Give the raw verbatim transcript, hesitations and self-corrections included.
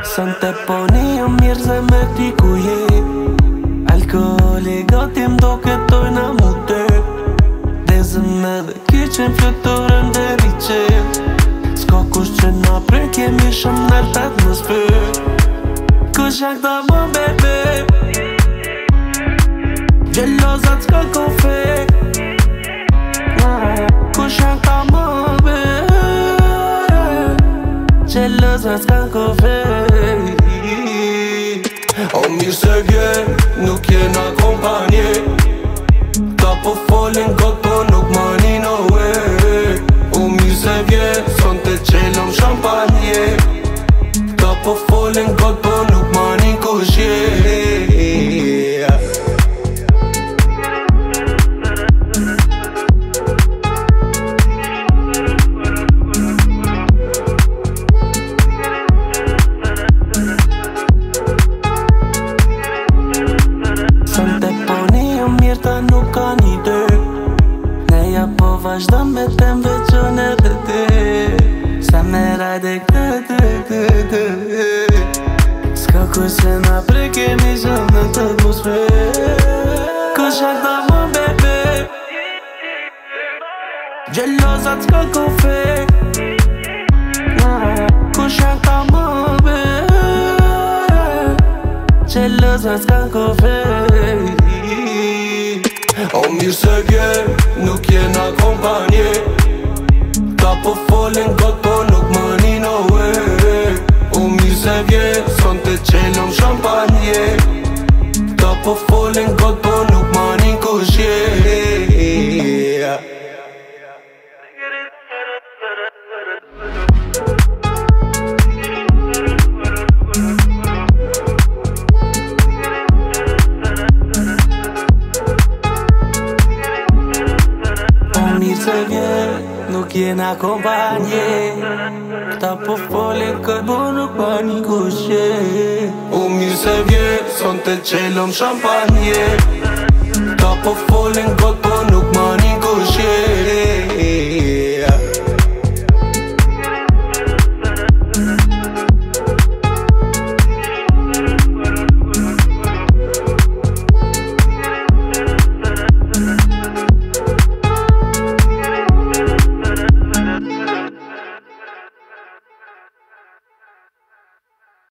Sën të poni o mirë se me ti ku je Alkoholi gati m'do këtojna mu te Dezëm edhe kyqen fluturën dhe liqe S'ka kush që na prek jemi shumë nërtat në spër Kush jak ta më bebe Gjelozat s'ka kofe Kush jak ta më bebe Gjelozat s'ka kofe O mirë se vje, nuk jena kompanje Ta po folin kot po nuk mani no way O mirë se vje, son të qelëm shampanje Ta po folin kot po nuk mani kushje Ta nuk ka një dër Neja po vazhdo me të mveqon edhe ty Sa me rajde këtë këtë këtë S'ka kush se na prekemi shumë në të atmosfer Kush jak ta më bebe Gjelozat s'ka kofe Kush jak ta më bebe Gjelozat s'ka kofe O mirë se vje, nuk jena kompanje Ta po folin kot po nuk mani no way O mirë se vje, son të qelëm shampanje Ta po folin kot po nuk mani kushje Mirë se vje, nuk jena kompanje Ta po folin këtë bo nuk pa një kushje O mirë se vje, son të qelëm shampanje Ta po folin këtë po